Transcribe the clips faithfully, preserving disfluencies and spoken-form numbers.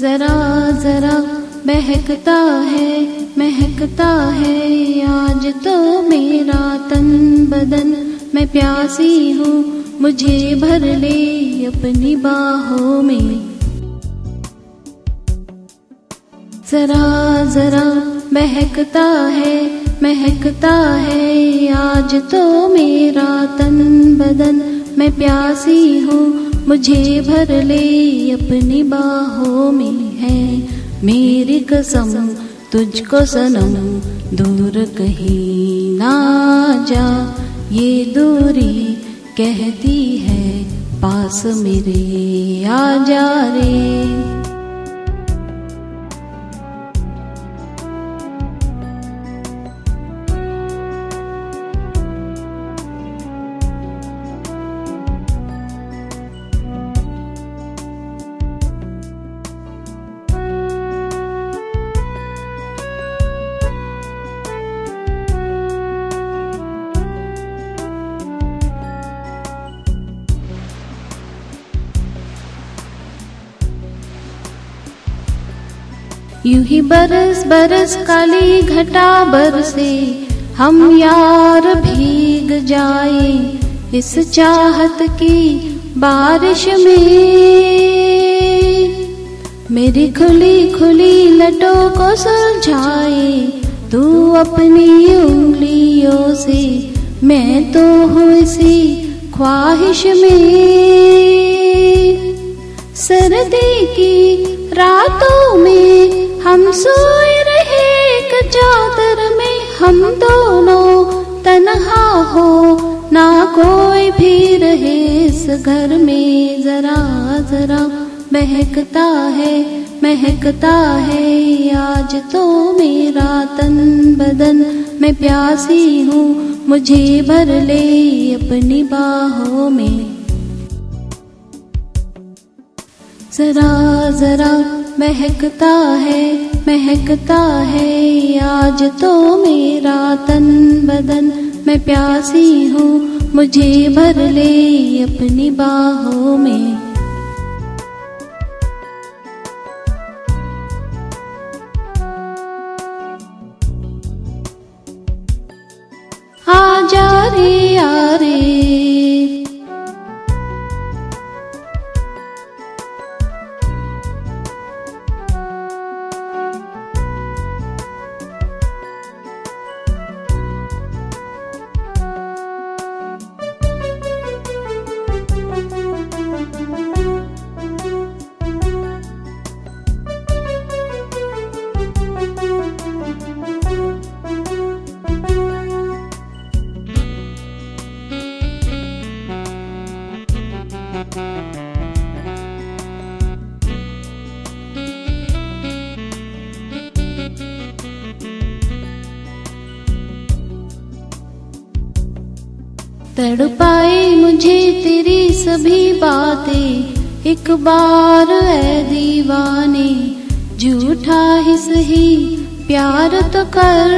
जरा जरा महकता है महकता है आज तो मेरा तन बदन। मैं प्यासी हूँ मुझे भर ले अपनी बाहों में। जरा जरा महकता है महकता है आज तो मेरा तन बदन। मैं प्यासी हूँ मुझे भर ले अपनी बाहों में। है मेरी कसम तुझको सनम दूर कहीं ना जा। ये दूरी कहती है पास मेरे आ जा रे। यूं ही बरस बरस काली घटा बरसे हम यार भीग जाए इस चाहत की बारिश में। मेरी खुली खुली लटों को सुलझाए तू अपनी उंगलियों से। मैं तो हूँ इसी ख्वाहिश में। सर्दी की रातों में हम सोए रहे एक चादर में। हम दोनों तन्हा हो ना कोई भी रहे इस घर में। जरा जरा महकता है महकता है आज तो मेरा तन बदन। मैं प्यासी हूँ मुझे भर ले अपनी बाहों में। जरा जरा महकता है महकता है आज तो मेरा तन बदन। मैं प्यासी हूँ मुझे भर ले अपनी बाहों में। आ जा रे आ रे तड़पाए मुझे तेरी सभी बातें एक बार ऐ दीवाने। झूठा ही सही प्यार तो कर।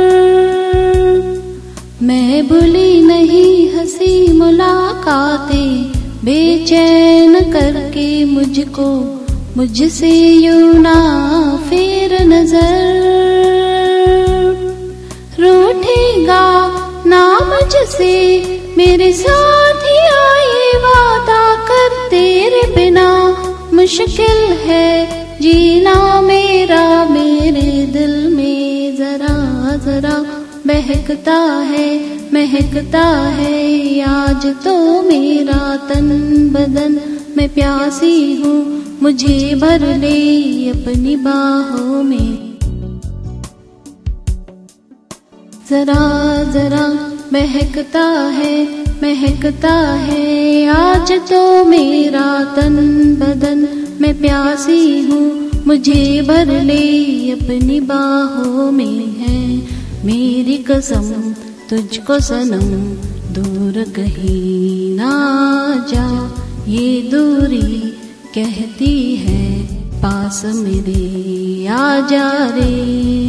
मैं भूली नहीं हंसी मुलाकातें बेचैन करके मुझको। मुझसे यूं ना फेर नजर। रूठेगा ना मुझसे मेरे साथ ही आए वादा कर। तेरे बिना मुश्किल है जीना मेरा मेरे दिल में। जरा जरा महकता है महकता है आज तो मेरा तन बदन। मैं प्यासी हूँ मुझे भर ले अपनी बाहों में। जरा जरा महकता है महकता है आज तो मेरा तन बदन। मैं प्यासी हूँ मुझे भर ले अपनी बाहों में। है मेरी कसम तुझको सनम दूर कहीं ना जा। ये दूरी कहती है पास मेरे आ जा रे।